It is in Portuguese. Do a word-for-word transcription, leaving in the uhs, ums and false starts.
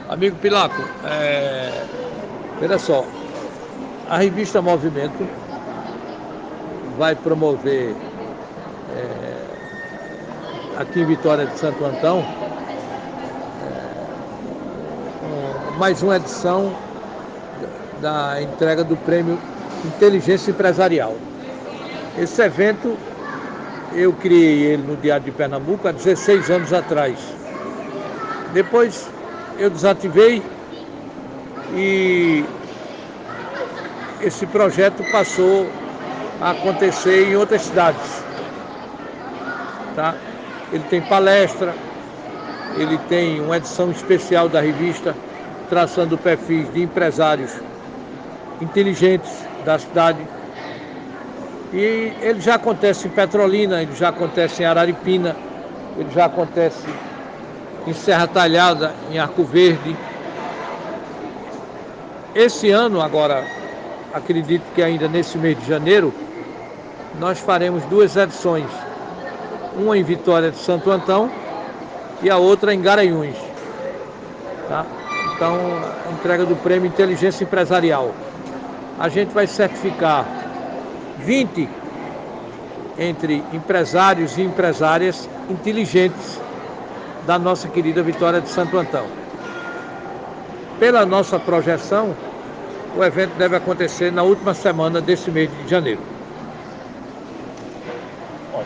Amigo Pilaco, é... olha só, a revista Movimento vai promover aqui em Vitória de Santo Antão um- mais uma edição da entrega do prêmio Inteligência Empresarial. Esse evento eu criei ele no Diário de Pernambuco há dezesseis anos atrás. Depois eu desativei e esse projeto passou a acontecer em outras cidades, tá? Ele tem palestra, ele tem uma edição especial da revista traçando perfis de empresários inteligentes da cidade. E ele já acontece em Petrolina, ele já acontece em Araripina, ele já acontece em Serra Talhada, em Arco Verde. Esse ano, agora, acredito que ainda nesse mês de janeiro, nós faremos duas edições. Uma em Vitória de Santo Antão e a outra em Garanhuns. Tá? Então, a entrega do prêmio Inteligência Empresarial. A gente vai certificar vinte entre empresários e empresárias inteligentes da nossa querida Vitória de Santo Antão. Pela nossa projeção, o evento deve acontecer na última semana desse mês de janeiro.